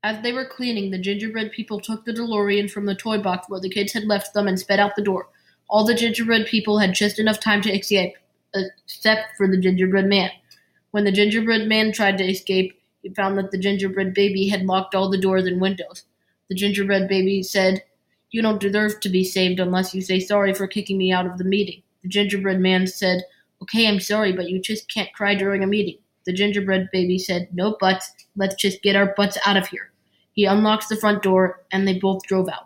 As they were cleaning, the gingerbread people took the DeLorean from the toy box where the kids had left them and sped out the door. All the gingerbread people had just enough time to escape, except for the gingerbread man. When the gingerbread man tried to escape, he found that the gingerbread baby had locked all the doors and windows. The gingerbread baby said, "You don't deserve to be saved unless you say sorry for kicking me out of the meeting." The gingerbread man said, "Okay, I'm sorry, but you just can't cry during a meeting." The gingerbread baby said, "No buts, let's just get our butts out of here." He unlocked the front door, and they both drove out.